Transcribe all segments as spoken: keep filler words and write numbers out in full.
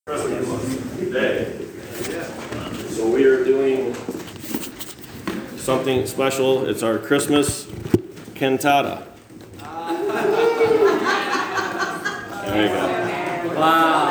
Christmas Day. So we are doing something special. It's our Christmas cantata. There you go. Wow.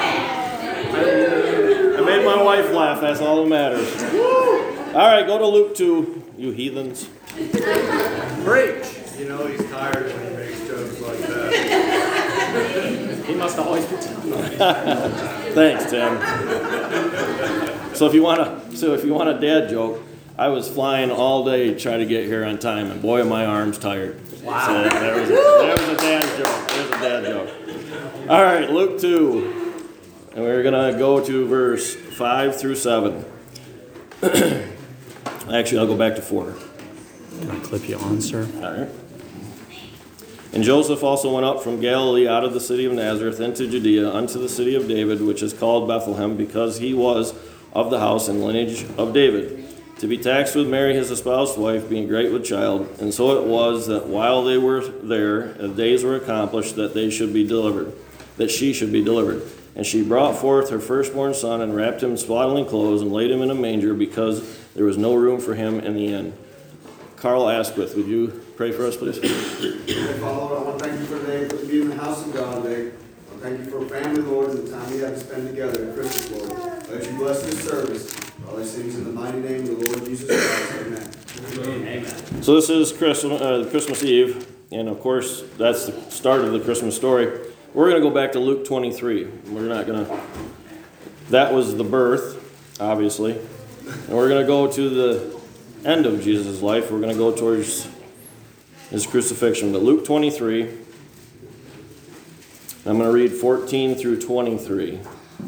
I made my wife laugh. That's all that matters. All right, go to Luke two, you heathens. Preach. You know he's tired when he makes jokes like that. He must always be telling. Thanks, Tim. So if you want to, so if you want a dad joke, I was flying all day to try to get here on time, and boy, are my arms tired. Wow. So there was a, there was a dad joke. There's a dad joke. All right, Luke two, and we're gonna go to verse five through seven. Actually, I'll go back to four. Can I clip you on, sir? All right. And Joseph also went up from Galilee out of the city of Nazareth into Judea unto the city of David, which is called Bethlehem, because he was of the house and lineage of David, to be taxed with Mary his espoused wife, being great with child. And so it was that while they were there, the days were accomplished that they should be delivered, that she should be delivered. And she brought forth her firstborn son, and wrapped him in swaddling clothes, and laid him in a manger, because there was no room for him in the inn. Carl Asquith, would you pray for us, please? Father, I want to thank you for today, for being in the house of God today. I want to thank you for family, Lord, and the time we have to spend together in Christmas, Lord. Let you bless this service. All these things in the mighty name of the Lord Jesus Christ. Amen. Amen. So this is Christmas, uh, Christmas Eve, and of course, that's the start of the Christmas story. We're going to go back to Luke twenty-three. We're not going to... That was the birth, obviously. And we're going to go to the end of Jesus' life. We're going to go towards his crucifixion. But Luke twenty-three, I'm going to read fourteen through twenty-three.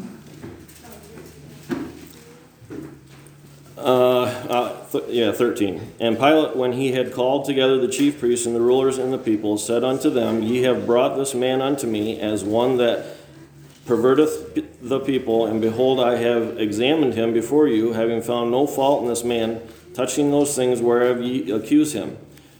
Uh, uh, th- yeah, thirteen. And Pilate, when he had called together the chief priests and the rulers and the people, said unto them, Ye have brought this man unto me as one that perverteth the people, and behold, I have examined him before you, having found no fault in this man, touching those things whereof ye accuse him.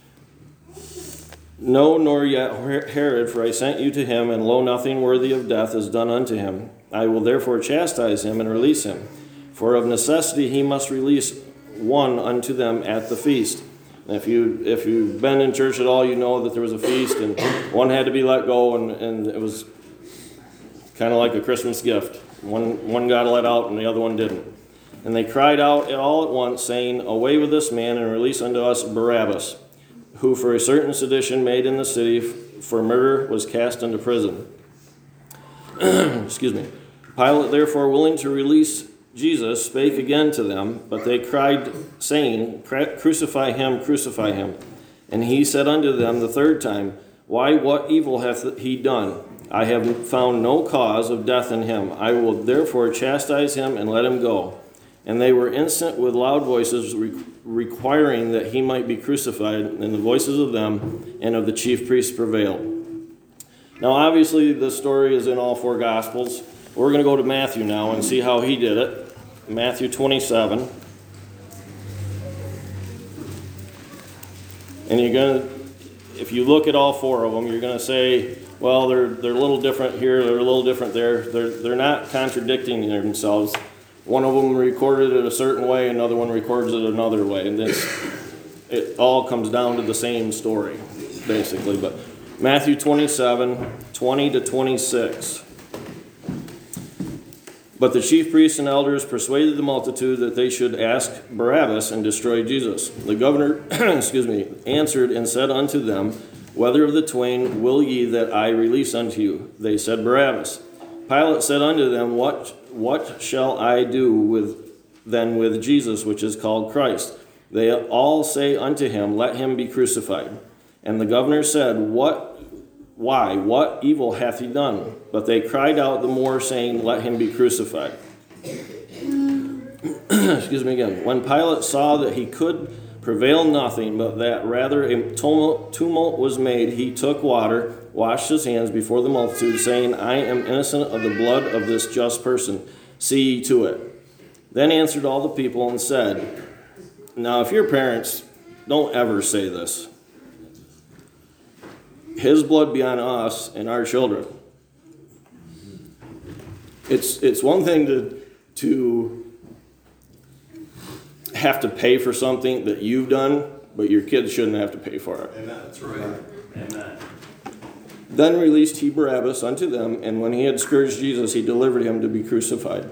No, nor yet Herod, for I sent you to him, and lo, nothing worthy of death is done unto him. I will therefore chastise him and release him. For of necessity he must release one unto them at the feast. And if you if you've been in church at all, you know that there was a feast, and one had to be let go, and, and it was kind of like a Christmas gift. One one got let out, and the other one didn't. And they cried out all at once, saying, Away with this man, and release unto us Barabbas, who for a certain sedition made in the city for murder was cast into prison. Excuse me. Pilate, therefore, willing to release Jesus, spake again to them, but they cried, saying, Crucify him, crucify him. And he said unto them the third time, Why, what evil hath he done? I have found no cause of death in him. I will therefore chastise him and let him go. And they were instant with loud voices, re- requiring that he might be crucified, and the voices of them and of the chief priests prevailed. Now, obviously, this story is in all four Gospels. We're going to go to Matthew now and see how he did it. Matthew twenty-seven. And you're going to, if you look at all four of them, you're going to say, well, they're they're a little different here, they're a little different there. They're they're not contradicting themselves. One of them recorded it a certain way, another one records it another way, and this it all comes down to the same story, basically. But Matthew twenty-seven, twenty to twenty-six. But the chief priests and elders persuaded the multitude that they should ask Barabbas and destroy Jesus. The governor, excuse me, answered and said unto them, Whether of the twain will ye that I release unto you? They said, Barabbas. Pilate said unto them, What what shall I do with then with Jesus, which is called Christ? They all say unto him, Let him be crucified. And the governor said, What Why, what evil hath he done? But they cried out the more, saying, Let him be crucified. Excuse me again. When Pilate saw that he could prevail nothing, but that rather a tumult, tumult was made, he took water, washed his hands before the multitude, saying, I am innocent of the blood of this just person. See ye to it. Then answered all the people and said, Now if your parents, don't ever say this. His blood be on us and our children. It's it's one thing to to have to pay for something that you've done, but your kids shouldn't have to pay for it. Amen. That's right. Amen. Then released he Barabbas unto them, and when he had scourged Jesus, he delivered him to be crucified.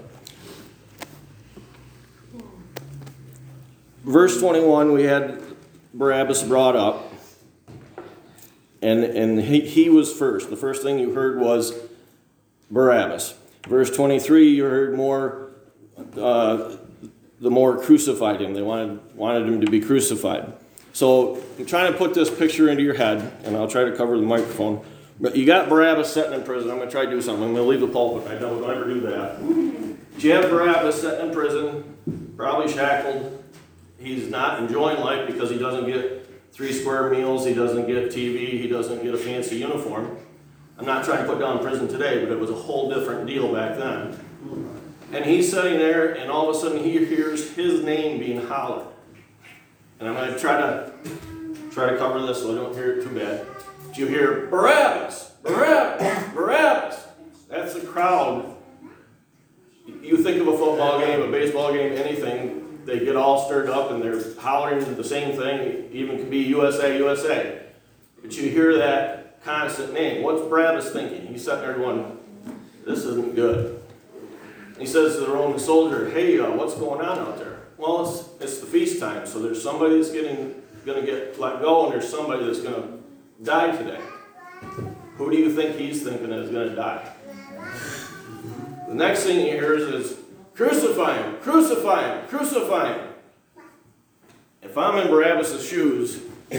Verse twenty-one, we had Barabbas brought up, and, and he, he was first. The first thing you heard was Barabbas. Verse twenty-three, you heard more, uh, the more crucified him. They wanted, wanted him to be crucified. So I'm trying to put this picture into your head, and I'll try to cover the microphone. But you got Barabbas sitting in prison. I'm going to try to do something. I'm going to leave the pulpit. I don't ever do that. But you have Barabbas sitting in prison, probably shackled. He's not enjoying life because he doesn't get three square meals. He doesn't get T V. He doesn't get a fancy uniform. I'm not trying to put down prison today, but it was a whole different deal back then. And he's sitting there, and all of a sudden he hears his name being hollered. And I'm going to try to try to cover this so I don't hear it too bad. But you hear, Barabbas, Barabbas, Barabbas. That's the crowd. You think of a football game, a baseball game, anything, they get all stirred up and they're hollering the same thing. It even could be U S A, U S A. But you hear that constant name. What's Barabbas thinking? He's sitting there going, this isn't good. He says to the Roman soldier, hey, uh, what's going on out there? Well, it's, it's the feast time, so there's somebody that's getting going to get let go, and there's somebody that's going to die today. Who do you think he's thinking is going to die? The next thing he hears is, crucify him, crucify him, crucify him. If I'm in Barabbas' shoes,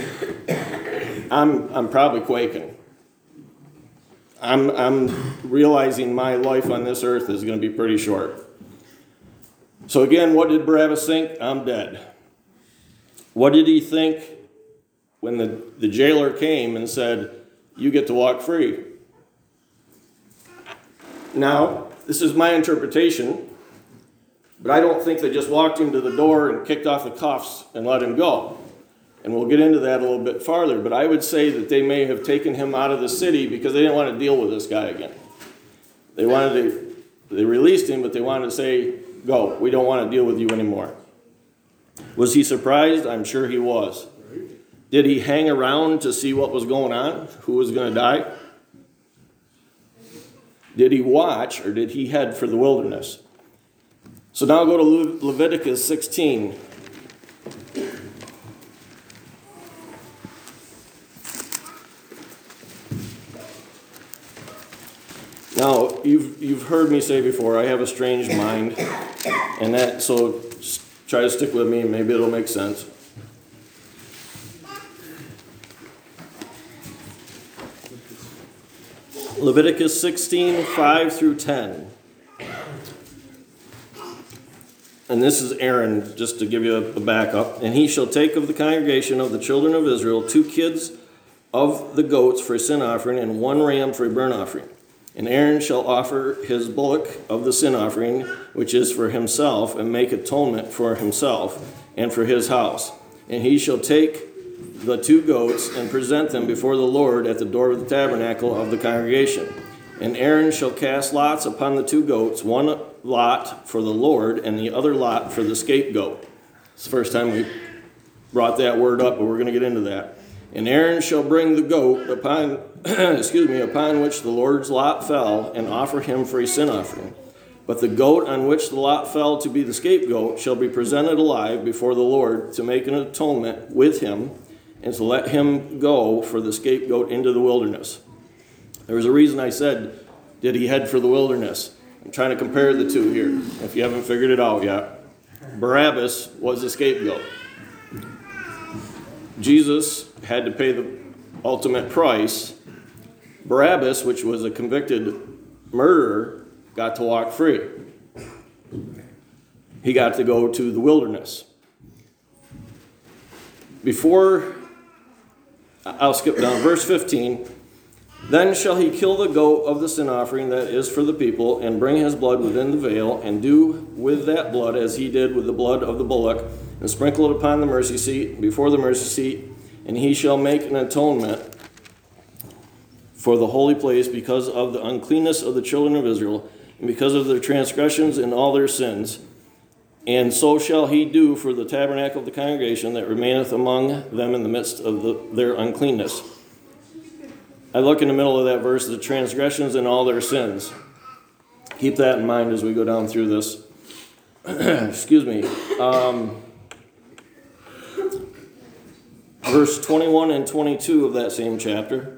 I'm I'm probably quaking. I'm I'm realizing my life on this earth is going to be pretty short. So again, what did Barabbas think? I'm dead. What did he think when the, the jailer came and said, you get to walk free? Now, this is my interpretation, but I don't think they just walked him to the door and kicked off the cuffs and let him go. And we'll get into that a little bit farther, but I would say that they may have taken him out of the city because they didn't want to deal with this guy again. They wanted to, they released him, but they wanted to say, go, we don't want to deal with you anymore. Was he surprised? I'm sure he was. Did he hang around to see what was going on? Who was going to die? Did he watch, or did he head for the wilderness? So now go to Le- Leviticus sixteen. Now, you've you've heard me say before, I have a strange mind, and that so try to stick with me, and maybe it'll make sense. Leviticus sixteen, five through ten. And this is Aaron, just to give you a, a backup. And he shall take of the congregation of the children of Israel two kids of the goats for a sin offering, and one ram for a burnt offering. And Aaron shall offer his bullock of the sin offering, which is for himself, and make atonement for himself and for his house. And he shall take the two goats and present them before the Lord at the door of the tabernacle of the congregation. And Aaron shall cast lots upon the two goats, one lot for the Lord and the other lot for the scapegoat. It's the first time we brought that word up, but we're going to get into that. And Aaron shall bring the goat upon, excuse me, upon which the Lord's lot fell, and offer him for a sin offering. But the goat on which the lot fell to be the scapegoat shall be presented alive before the Lord to make an atonement with him, and to let him go for the scapegoat into the wilderness. There was a reason I said, did he head for the wilderness? I'm trying to compare the two here, if you haven't figured it out yet. Barabbas was the scapegoat. Jesus had to pay the ultimate price. Barabbas, which was a convicted murderer, got to walk free. He got to go to the wilderness. Before, I'll skip down, verse fifteen. Then shall he kill the goat of the sin offering that is for the people, and bring his blood within the veil, and do with that blood as he did with the blood of the bullock, and sprinkle it upon the mercy seat, before the mercy seat, and he shall make an atonement for the holy place because of the uncleanness of the children of Israel, because of their transgressions and all their sins. And so shall he do for the tabernacle of the congregation that remaineth among them in the midst of the, their uncleanness. I look in the middle of that verse, the transgressions and all their sins. Keep that in mind as we go down through this. Excuse me. Um, verse twenty-one and twenty-two of that same chapter.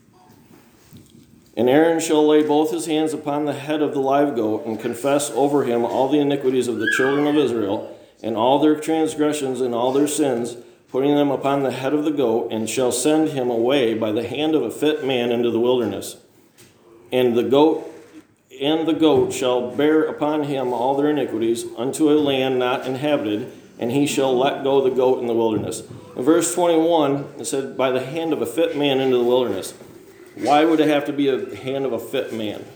And Aaron shall lay both his hands upon the head of the live goat and confess over him all the iniquities of the children of Israel and all their transgressions and all their sins, putting them upon the head of the goat, and shall send him away by the hand of a fit man into the wilderness. And the goat and the goat shall bear upon him all their iniquities unto a land not inhabited, and he shall let go the goat in the wilderness. In verse twenty-one, it said, by the hand of a fit man into the wilderness. Why would it have to be a hand of a fit man?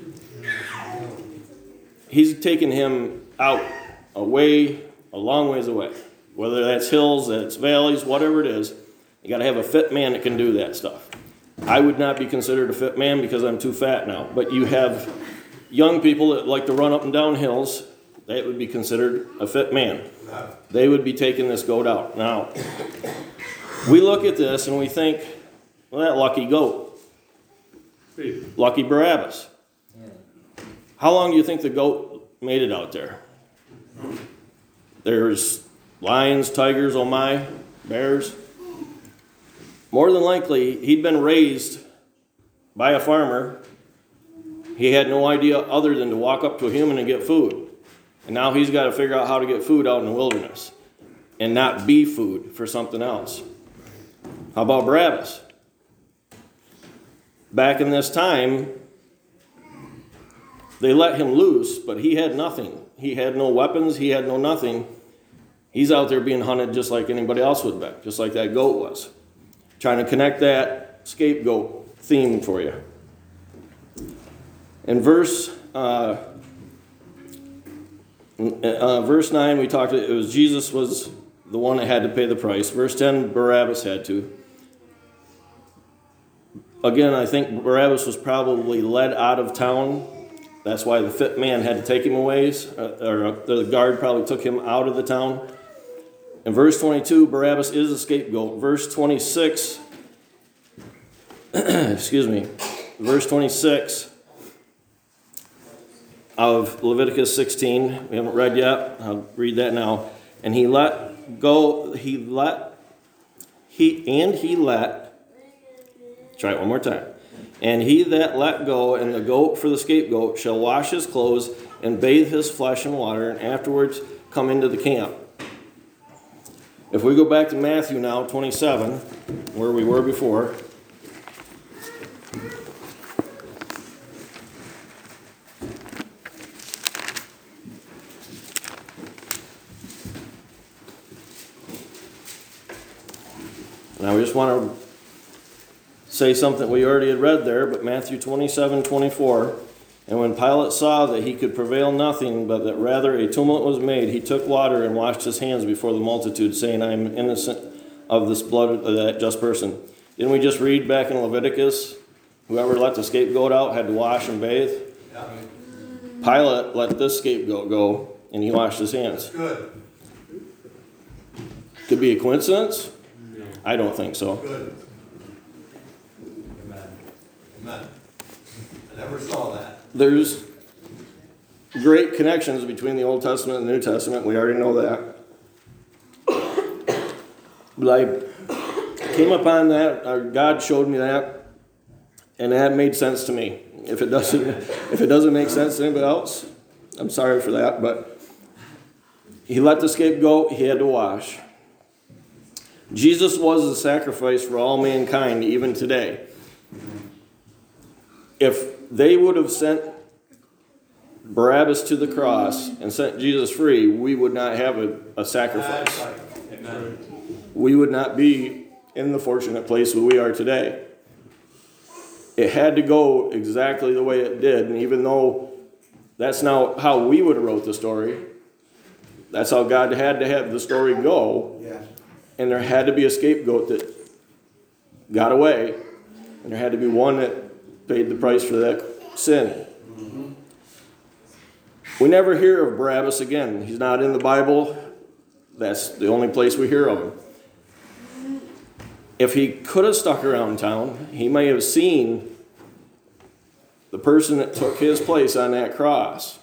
He's taking him out, away, a long ways away. Whether that's hills, that's valleys, whatever it is, you got to have a fit man that can do that stuff. I would not be considered a fit man because I'm too fat now. But you have young people that like to run up and down hills, that would be considered a fit man. They would be taking this goat out. Now, we look at this and we think, well, that lucky goat. Lucky Barabbas. How long do you think the goat made it out there? There's lions, tigers, oh my, bears. More than likely, he'd been raised by a farmer. He had no idea other than to walk up to a human and get food. And now he's got to figure out how to get food out in the wilderness and not be food for something else. How about Barabbas? Back in this time, they let him loose, but he had nothing. He had no weapons. He had no nothing. He's out there being hunted just like anybody else would be, just like that goat was. Trying to connect that scapegoat theme for you. In verse uh, uh, verse nine, we talked, it was Jesus was the one that had to pay the price. Verse ten, Barabbas had to. Again, I think Barabbas was probably led out of town. That's why the fit man had to take him away, or the guard probably took him out of the town. In verse twenty-two, Barabbas is a scapegoat. Verse twenty-six, excuse me, verse twenty-six of Leviticus sixteen, we haven't read yet, I'll read that now. And he let go, he let, he, and he let, try it one more time. And he that let go and the goat for the scapegoat shall wash his clothes and bathe his flesh in water, and afterwards come into the camp. If we go back to Matthew now, twenty-seven, where we were before. Now we just want to say something we already had read there, but Matthew twenty-seven, twenty-four. And when Pilate saw that he could prevail nothing, but that rather a tumult was made, he took water and washed his hands before the multitude, saying, I am innocent of this blood of that just person. Didn't we just read back in Leviticus, whoever let the scapegoat out had to wash and bathe? Yeah. Pilate let this scapegoat go, and he washed his hands. Good. Could be a coincidence? No. I don't think so. Good. Amen. Amen. I never saw that. There's great connections between the Old Testament and the New Testament. We already know that. But I came upon that, or God showed me that, and that made sense to me. If it doesn't, if it doesn't make sense to anybody else, I'm sorry for that, but he let the scapegoat, he had to wash. Jesus was the sacrifice for all mankind, even today. If they would have sent Barabbas to the cross and sent Jesus free, we would not have a, a sacrifice. Amen. We would not be in the fortunate place where we are today. It had to go exactly the way it did, and even though that's not how we would have wrote the story, that's how God had to have the story go. Yeah. And there had to be a scapegoat that got away, and there had to be one that paid the price for that sin. Mm-hmm. We never hear of Barabbas again. He's not in the Bible. That's the only place we hear of him. If he could have stuck around town, he may have seen the person that took his place on that cross.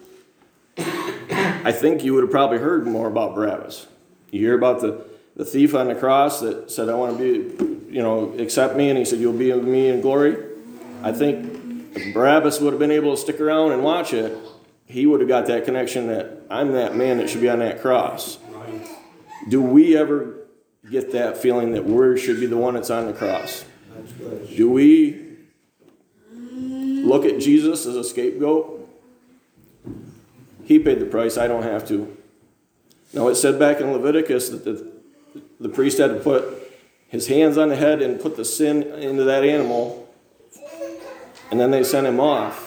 I think you would have probably heard more about Barabbas. You hear about the, the thief on the cross that said, I want to be, you know, accept me, and he said, you'll be with me in glory. I think if Barabbas would have been able to stick around and watch it, he would have got that connection that I'm that man that should be on that cross. Do we ever get that feeling that we should be the one that's on the cross? Do we look at Jesus as a scapegoat? He paid the price. I don't have to. Now, it said back in Leviticus that the, the priest had to put his hands on the head and put the sin into that animal, and then they sent him off.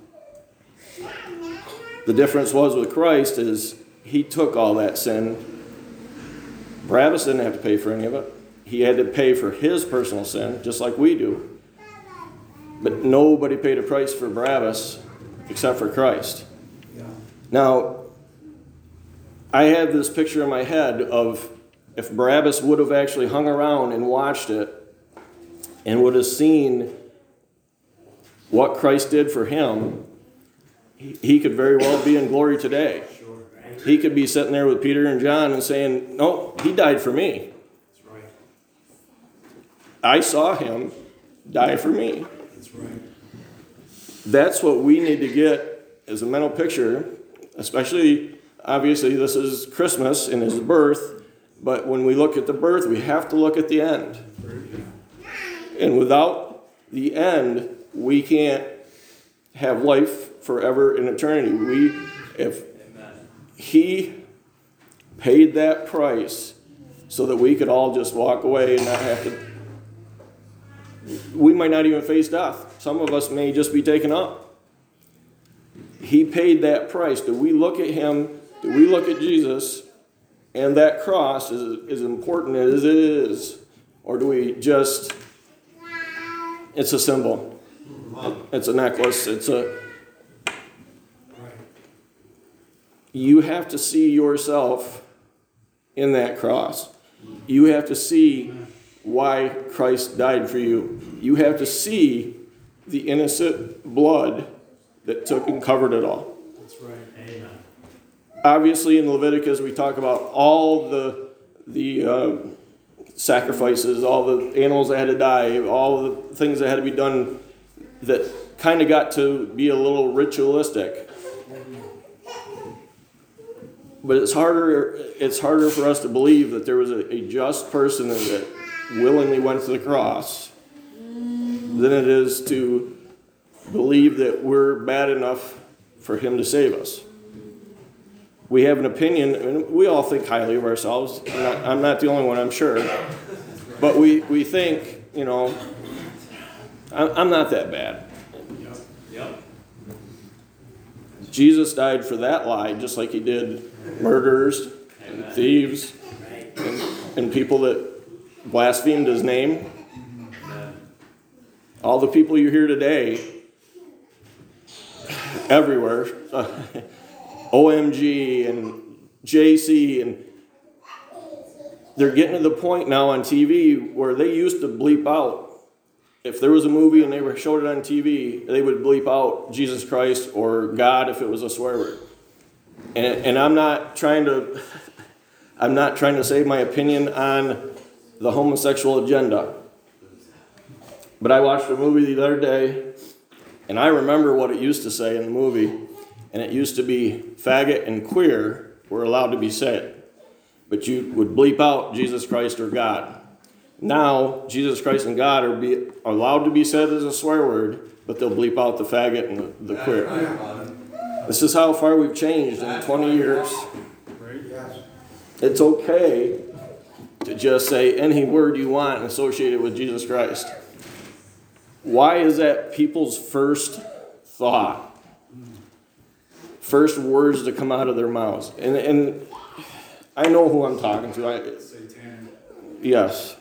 The difference was with Christ is he took all that sin. Barabbas didn't have to pay for any of it. He had to pay for his personal sin, just like we do. But nobody paid a price for Barabbas except for Christ. Yeah. Now, I have this picture in my head of if Barabbas would have actually hung around and watched it and would have seen what Christ did for him, he could very well be in glory today. He could be sitting there with Peter and John and saying, no, he died for me. That's right. I saw him die for me. That's right. That's what we need to get as a mental picture, especially, obviously, this is Christmas and his birth, but when we look at the birth, we have to look at the end. And without the end, we can't have life forever in eternity. We, if he paid that price so that we could all just walk away and not have to. We might not even face death. Some of us may just be taken up. He paid that price. Do we look at him? Do we look at Jesus? And that cross is as important as it is. Or do we just, it's a symbol. It's a necklace. It's a, you have to see yourself in that cross. You have to see why Christ died for you. You have to see the innocent blood that took and covered it all. That's right. Amen. Obviously, in Leviticus, we talk about all the the uh, sacrifices, all the animals that had to die, all the things that had to be done that kind of got to be a little ritualistic. But it's harder it's harder for us to believe that there was a, a just person that willingly went to the cross than it is to believe that we're bad enough for him to save us. We have an opinion, and we all think highly of ourselves. I'm not, I'm not the only one, I'm sure. But we, we think, you know, I'm, I'm not that bad. Yep. Yep. Jesus died for that lie, just like he did murderers and thieves and, and people that blasphemed his name. All the people you hear today, everywhere, uh, O M G and J C, and they're getting to the point now on T V where they used to bleep out. If there was a movie and they were showed it on T V, they would bleep out Jesus Christ or God if it was a swear word. And, and I'm not trying to, I'm not trying to say my opinion on the homosexual agenda. But I watched a movie the other day, and I remember what it used to say in the movie, and it used to be faggot and queer were allowed to be said, but you would bleep out Jesus Christ or God. Now, Jesus Christ and God are, be, are allowed to be said as a swear word, but they'll bleep out the faggot and the, the queer. This is how far we've changed in twenty years. It's okay to just say any word you want and associate it with Jesus Christ. Why is that people's first thought? First words to come out of their mouths? And, and I know who I'm talking to. I, yes.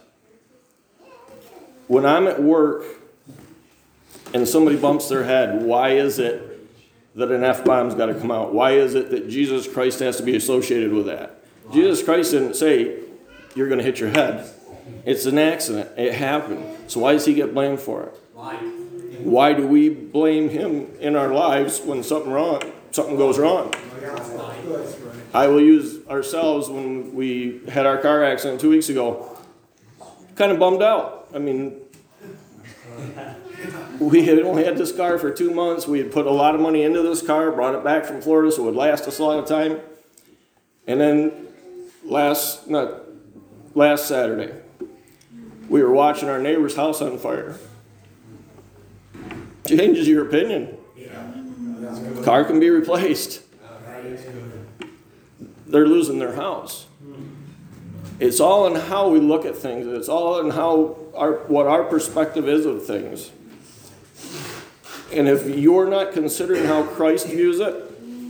When I'm at work and somebody bumps their head, why is it that an F-bomb's got to come out? Why is it that Jesus Christ has to be associated with that? Jesus Christ didn't say you're going to hit your head. It's an accident. It happened. So why does he get blamed for it? Why do we blame him in our lives when something wrong, something goes wrong? I will use ourselves when we had our car accident two weeks ago. Kind of bummed out. I mean, we had only had this car for two months. We had put a lot of money into this car, brought it back from Florida so it would last us a lot of time. And then last, not last Saturday, we were watching our neighbor's house on fire. Changes your opinion. The car can be replaced. They're losing their house. It's all in how we look at things. It's all in how our what our perspective is of things. And if you're not considering how Christ views it,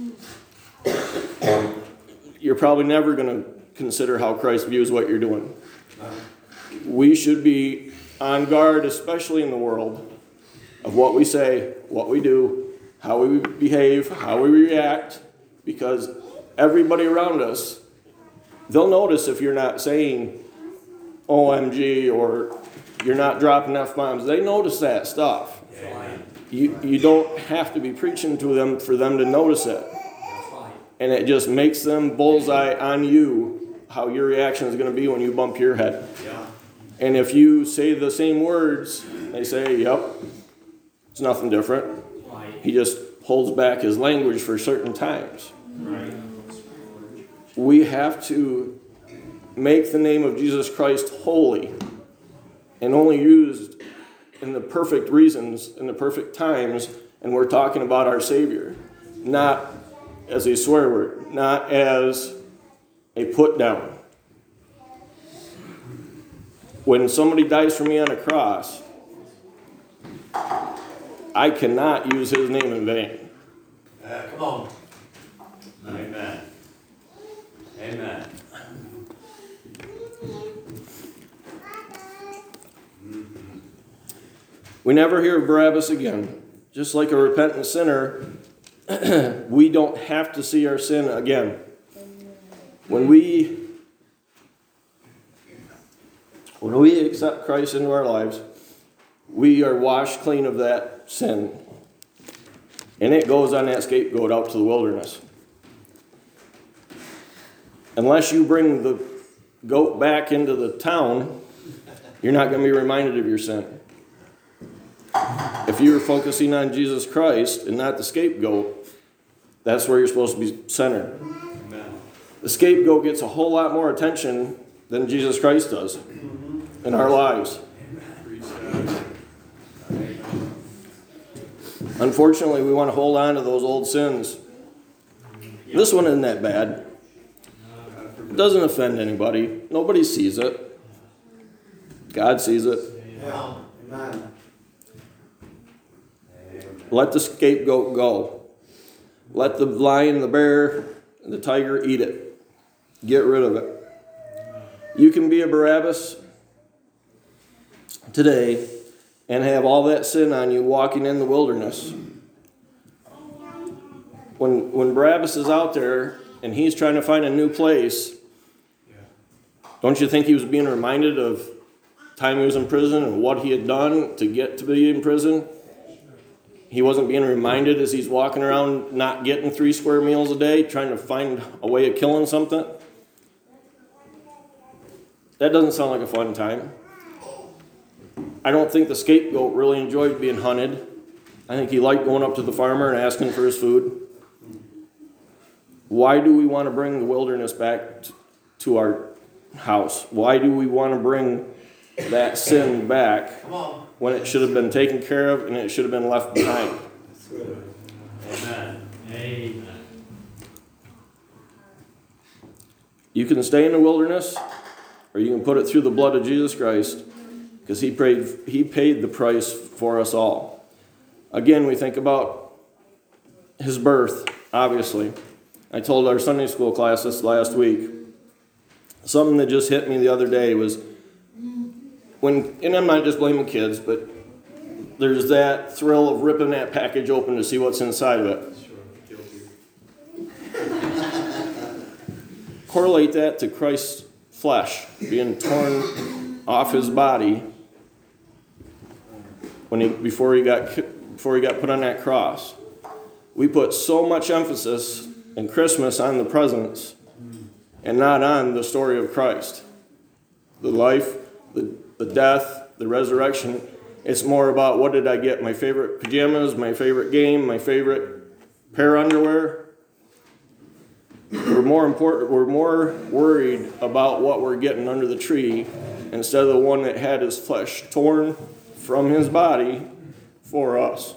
you're probably never going to consider how Christ views what you're doing. We should be on guard, especially in the world, of what we say, what we do, how we behave, how we react, because everybody around us, they'll notice if you're not saying O M G or you're not dropping F-bombs. They notice that stuff. You, you don't have to be preaching to them for them to notice it. And it just makes them bullseye on you, how your reaction is going to be when you bump your head. And if you say the same words, they say, yep, it's nothing different. He just holds back his language for certain times. Right. We have to make the name of Jesus Christ holy and only used in the perfect reasons, in the perfect times, and we're talking about our Savior. Not as a swear word, not as a put down. When somebody dies for me on a cross, I cannot use his name in vain. Uh, come on. Amen. Amen. We never hear of Barabbas again. Just like a repentant sinner, we don't have to see our sin again. When we when we accept Christ into our lives, we are washed clean of that sin. And it goes on that scapegoat out to the wilderness. Unless you bring the goat back into the town, you're not going to be reminded of your sin. If you're focusing on Jesus Christ and not the scapegoat, that's where you're supposed to be centered. Amen. The scapegoat gets a whole lot more attention than Jesus Christ does in our lives. Unfortunately, we want to hold on to those old sins. This one isn't that bad. It doesn't offend anybody. Nobody sees it. God sees it. Yeah. Amen. Let the scapegoat go. Let the lion, the bear, and the tiger eat it. Get rid of it. You can be a Barabbas today and have all that sin on you walking in the wilderness. When, when Barabbas is out there and he's trying to find a new place, don't you think he was being reminded of time he was in prison and what he had done to get to be in prison? He wasn't being reminded as he's walking around not getting three square meals a day, trying to find a way of killing something. That doesn't sound like a fun time. I don't think the scapegoat really enjoyed being hunted. I think he liked going up to the farmer and asking for his food. Why do we want to bring the wilderness back t- to our house? Why do we want to bring that sin back when it should have been taken care of and it should have been left behind? Amen. Amen. You can stay in the wilderness, or you can put it through the blood of Jesus Christ, because he paid, he paid the price for us all. Again, we think about his birth, obviously. I told our Sunday school class this last week. Something that just hit me the other day was when, and I'm not just blaming kids, but there's that thrill of ripping that package open to see what's inside of it. correlate that to Christ's flesh being torn off his body when he before he got before he got put on that cross. We put so much emphasis in Christmas on the presents and not on the story of Christ. The life, the, the death, the resurrection. It's more about what did I get? My favorite pajamas, my favorite game, my favorite pair of underwear. We're more important. We're more worried about what we're getting under the tree instead of the one that had his flesh torn from his body for us.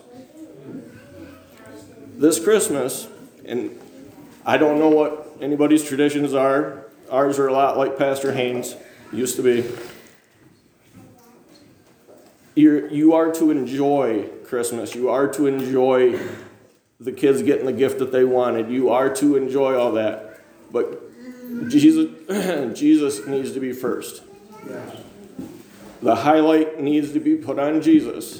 This Christmas, and I don't know what anybody's traditions are. Ours are a lot like Pastor Haynes used to be. You're, you are to enjoy Christmas. You are to enjoy the kids getting the gift that they wanted. You are to enjoy all that. But Jesus, Jesus needs to be first. The highlight needs to be put on Jesus.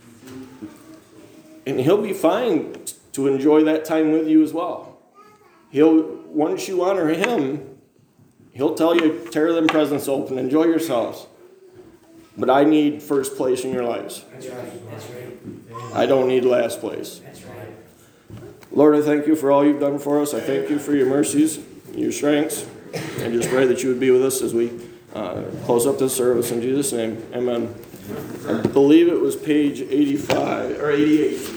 And he'll be fine to enjoy that time with you as well. He'll, once you honor him, he'll tell you, tear them presents open, enjoy yourselves. But I need first place in your lives. That's right. That's right. I don't need last place. That's right. Lord, I thank you for all you've done for us. I thank you for your mercies, your strengths. I just pray that you would be with us as we uh, close up this service. In Jesus' name, amen. I believe it was page eighty-five or eighty-eight.